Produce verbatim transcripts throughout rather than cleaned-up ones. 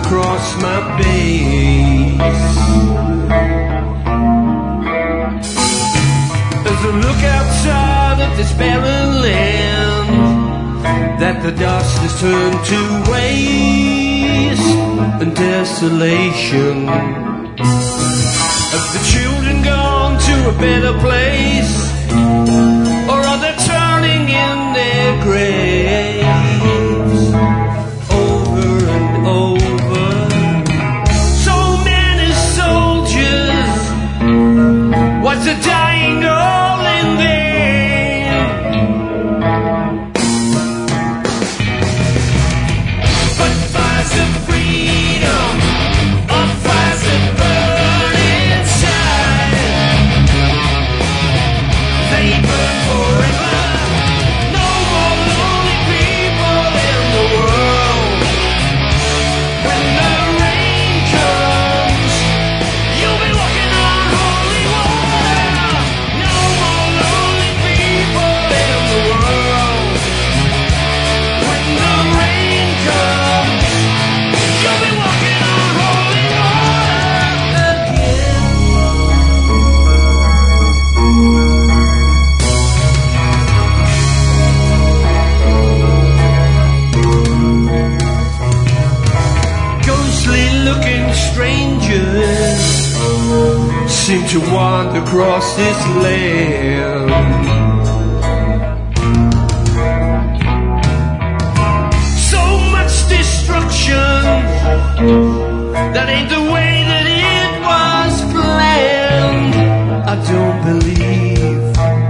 across my base. As I look outside of this barren land, that the dust has turned to waste and desolation. Have the children gone to a better place, or are they turning in their graves over and over? So many soldiers, what's the dying all in vain? But fires of freedom, or fires that burn inside, they burn forever. No more lonely people in the world. When the rain comes, you'll be walking on holy water. No more lonely people in the world. When the rain comes, you'll be walking on holy water again. Ghostly looking strangers seem to wander across this land. So much destruction, that ain't the way that it was planned. I don't believe.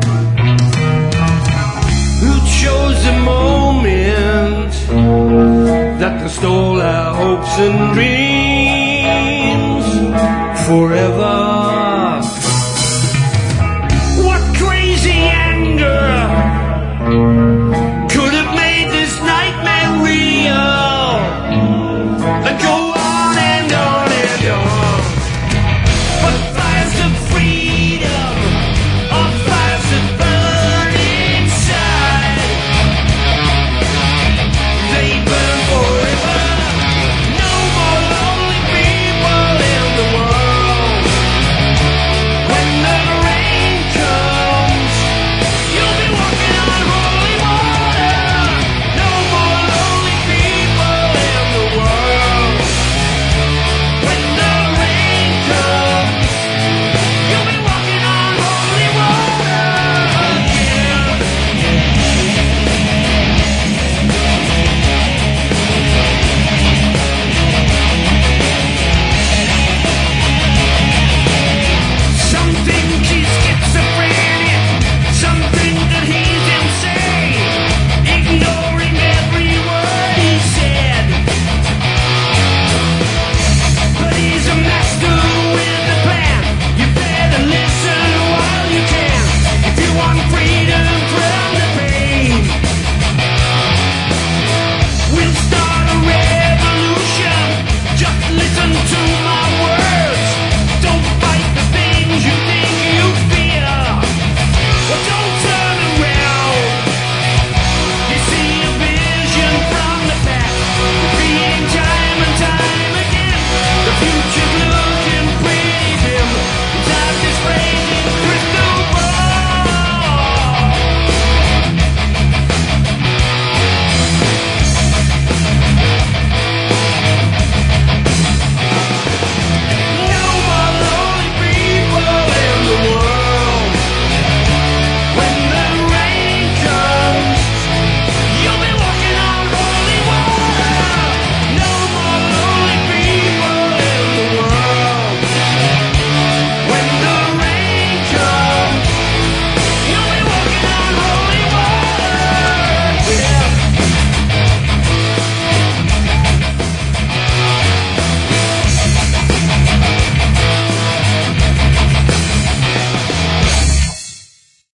Who chose the moment that can stole our hopes and dreams forever? What crazy anger could have made this nightmare real? And go on and on and on. But fires of freedom, or fires that burn inside, they burn forever. No more lonely people in the world. When the rain comes, you'll be walking on holy water. No more lonely people in the world. When the rain comes, you'll be walking on holy water again. Something he's schizophrenic, something that he's insane, ignoring every word he said. But he's a master with a plan. You better listen while you can, if you want freedom from the pain. We'll start a revolution, just listen to